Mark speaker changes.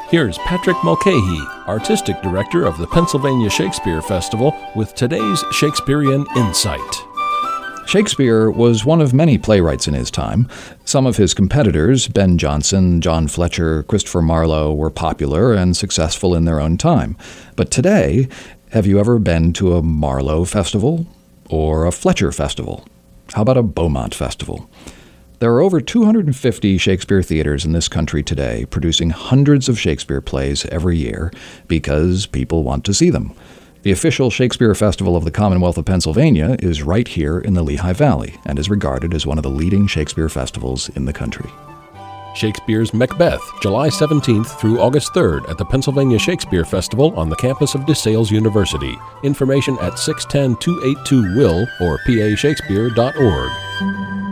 Speaker 1: Here's Patrick Mulcahy, Artistic Director of the Pennsylvania Shakespeare Festival, with today's Shakespearean Insight.
Speaker 2: Shakespeare was one of many playwrights in his time. Some of his competitors, Ben Jonson, John Fletcher, Christopher Marlowe, were popular and successful in their own time. But today, have you ever been to a Marlowe festival or a Fletcher festival? How about a Beaumont festival? There are over 250 Shakespeare theaters in this country today, producing hundreds of Shakespeare plays every year because people want to see them. The official Shakespeare Festival of the Commonwealth of Pennsylvania is right here in the Lehigh Valley and is regarded as one of the leading Shakespeare festivals in the country.
Speaker 1: Shakespeare's Macbeth, July 17th through August 3rd at the Pennsylvania Shakespeare Festival on the campus of DeSales University. Information at 610-282-WILL or pashakespeare.org.